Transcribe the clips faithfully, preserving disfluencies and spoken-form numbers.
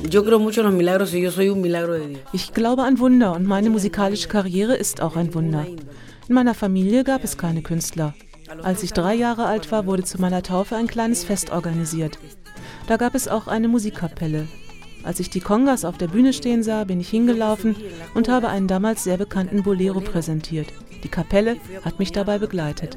Ich glaube an Wunder und meine musikalische Karriere ist auch ein Wunder. In meiner Familie gab es keine Künstler. Als ich drei Jahre alt war, wurde zu meiner Taufe ein kleines Fest organisiert. Da gab es auch eine Musikkapelle. Als ich die Congas auf der Bühne stehen sah, bin ich hingelaufen und habe einen damals sehr bekannten Bolero präsentiert. Die Kapelle hat mich dabei begleitet.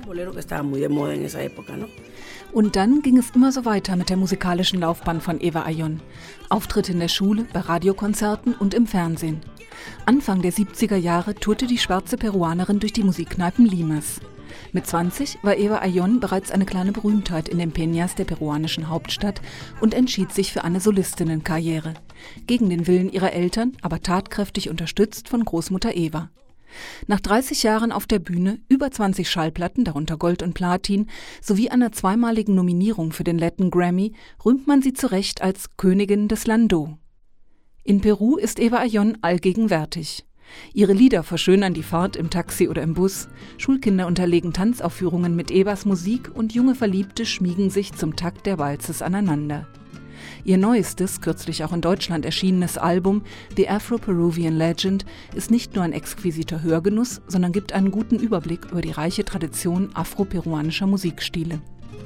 Und dann ging es immer so weiter mit der musikalischen Laufbahn von Eva Ayllón. Auftritte in der Schule, bei Radiokonzerten und im Fernsehen. Anfang der siebziger Jahre tourte die schwarze Peruanerin durch die Musikkneipen Limas. Mit zwanzig war Eva Ayllón bereits eine kleine Berühmtheit in den Peñas der peruanischen Hauptstadt und entschied sich für eine Solistinnenkarriere. Gegen den Willen ihrer Eltern, aber tatkräftig unterstützt von Großmutter Eva. Nach dreißig Jahren auf der Bühne, über zwanzig Schallplatten, darunter Gold und Platin, sowie einer zweimaligen Nominierung für den Latin Grammy, rühmt man sie zu Recht als Königin des Landó. In Peru ist Eva Ayllón allgegenwärtig. Ihre Lieder verschönern die Fahrt im Taxi oder im Bus, Schulkinder unterlegen Tanzaufführungen mit Evas Musik und junge Verliebte schmiegen sich zum Takt der Walzes aneinander. Ihr neuestes, kürzlich auch in Deutschland erschienenes Album The Afro-Peruvian Legend ist nicht nur ein exquisiter Hörgenuss, sondern gibt einen guten Überblick über die reiche Tradition afro-peruanischer Musikstile.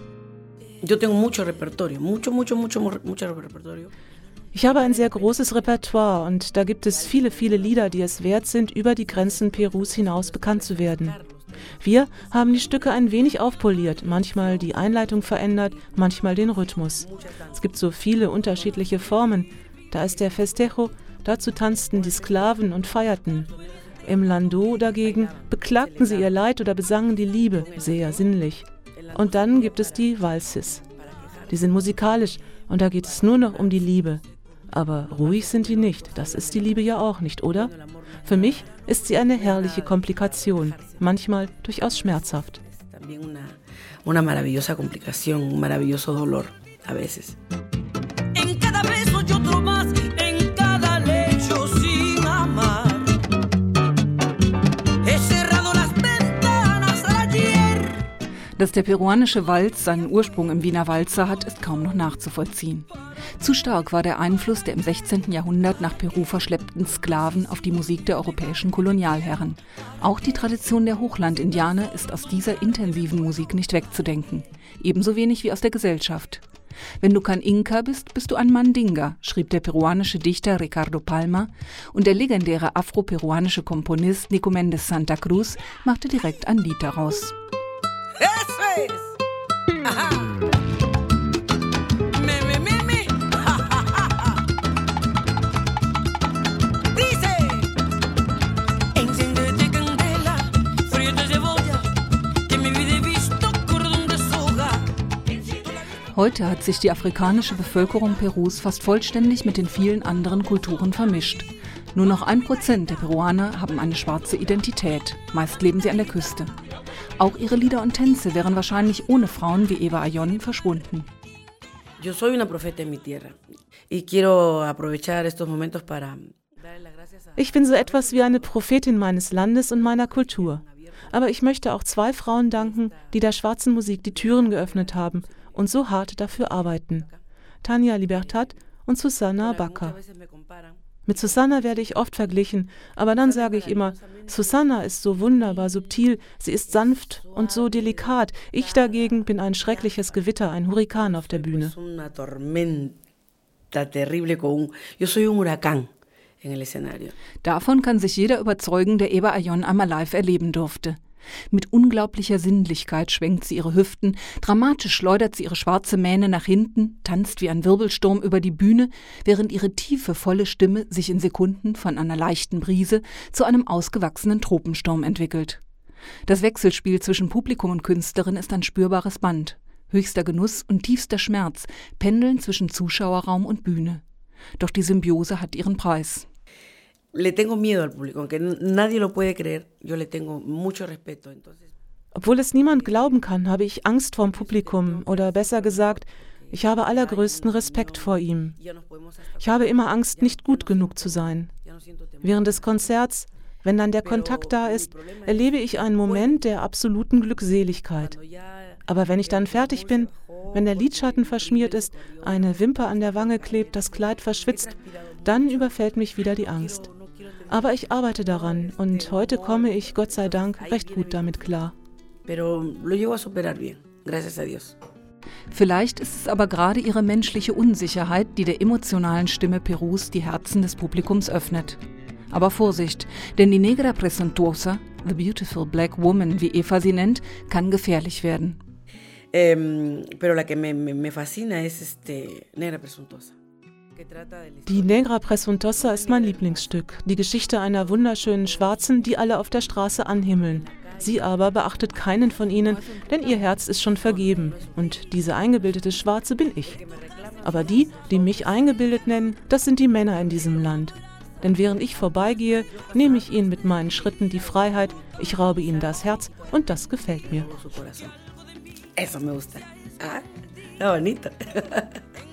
Ich habe ein sehr großes Repertoire und da gibt es viele, viele Lieder, die es wert sind, über die Grenzen Perus hinaus bekannt zu werden. Wir haben die Stücke ein wenig aufpoliert, manchmal die Einleitung verändert, manchmal den Rhythmus. Es gibt so viele unterschiedliche Formen. Da ist der Festejo, dazu tanzten die Sklaven und feierten. Im Landó dagegen beklagten sie ihr Leid oder besangen die Liebe, sehr sinnlich. Und dann gibt es die Walzes. Die sind musikalisch und da geht es nur noch um die Liebe. Aber ruhig sind die nicht, das ist die Liebe ja auch nicht, oder? Für mich ist sie eine herrliche Komplikation, manchmal durchaus schmerzhaft. Una maravillosa complicación, un maravilloso dolor a veces. Dass der peruanische Walz seinen Ursprung im Wiener Walzer hat, ist kaum noch nachzuvollziehen. Zu stark war der Einfluss der im sechzehnten Jahrhundert nach Peru verschleppten Sklaven auf die Musik der europäischen Kolonialherren. Auch die Tradition der Hochlandindianer ist aus dieser intensiven Musik nicht wegzudenken. Ebenso wenig wie aus der Gesellschaft. Wenn du kein Inka bist, bist du ein Mandinga, schrieb der peruanische Dichter Ricardo Palma, und der legendäre afro-peruanische Komponist Nico Mendes Santa Cruz machte direkt ein Lied daraus. Eso es. Ajá. Me, me, me, me. Ja, ja, ja, ja. Dice. Enciéndete candela, fríete cebolla, que mi vida he visto cordón de soga. Heute hat sich die afrikanische Bevölkerung Perus fast vollständig mit den vielen anderen Kulturen vermischt. Nur noch ein Prozent der Peruaner haben eine schwarze Identität. Meist leben sie an der Küste. Auch ihre Lieder und Tänze wären wahrscheinlich ohne Frauen wie Eva Ayllón verschwunden. Yo soy una profeta en mi tierra y quiero aprovechar estos momentos para. Ich bin so etwas wie eine Prophetin meines Landes und meiner Kultur. Aber ich möchte auch zwei Frauen danken, die der schwarzen Musik die Türen geöffnet haben und so hart dafür arbeiten. Tania Libertad und Susana Baca. Mit Susana werde ich oft verglichen, aber dann sage ich immer, Susana ist so wunderbar subtil, sie ist sanft und so delikat. Ich dagegen bin ein schreckliches Gewitter, ein Hurrikan auf der Bühne. Davon kann sich jeder überzeugen, der Eva Ayllón einmal live erleben durfte. Mit unglaublicher Sinnlichkeit schwenkt sie ihre Hüften, dramatisch schleudert sie ihre schwarze Mähne nach hinten, tanzt wie ein Wirbelsturm über die Bühne, während ihre tiefe, volle Stimme sich in Sekunden von einer leichten Brise zu einem ausgewachsenen Tropensturm entwickelt. Das Wechselspiel zwischen Publikum und Künstlerin ist ein spürbares Band. Höchster Genuss und tiefster Schmerz pendeln zwischen Zuschauerraum und Bühne. Doch die Symbiose hat ihren Preis. Le tengo miedo al público, aunque nadie lo puede creer, yo le tengo mucho respeto. Entonces. Obwohl es niemand glauben kann, habe ich Angst vorm Publikum oder besser gesagt, ich habe allergrößten Respekt vor ihm. Ich habe immer Angst, nicht gut genug zu sein. Während des Konzerts, wenn dann der Kontakt da ist, erlebe ich einen Moment der absoluten Glückseligkeit. Aber wenn ich dann fertig bin, Wenn der Lidschatten verschmiert ist, eine Wimper an der Wange klebt, das Kleid verschwitzt, dann überfällt mich wieder die Angst. Aber ich arbeite daran und heute komme ich, Gott sei Dank, recht gut damit klar. Vielleicht ist es aber gerade ihre menschliche Unsicherheit, die der emotionalen Stimme Perus die Herzen des Publikums öffnet. Aber Vorsicht, denn die Negra Presuntuosa, the beautiful black woman, wie Eva sie nennt, kann gefährlich werden. Eh, pero la que me, me, me fascina es este, Negra Presuntuosa. Die Negra Presuntuosa ist mein Lieblingsstück, die Geschichte einer wunderschönen Schwarzen, die alle auf der Straße anhimmeln. Sie aber beachtet keinen von ihnen, denn ihr Herz ist schon vergeben und diese eingebildete Schwarze bin ich. Aber die, die mich eingebildet nennen, das sind die Männer in diesem Land. Denn während ich vorbeigehe, nehme ich ihnen mit meinen Schritten die Freiheit, ich raube ihnen das Herz und das gefällt mir. Eso me gusta. Ah, está bonito.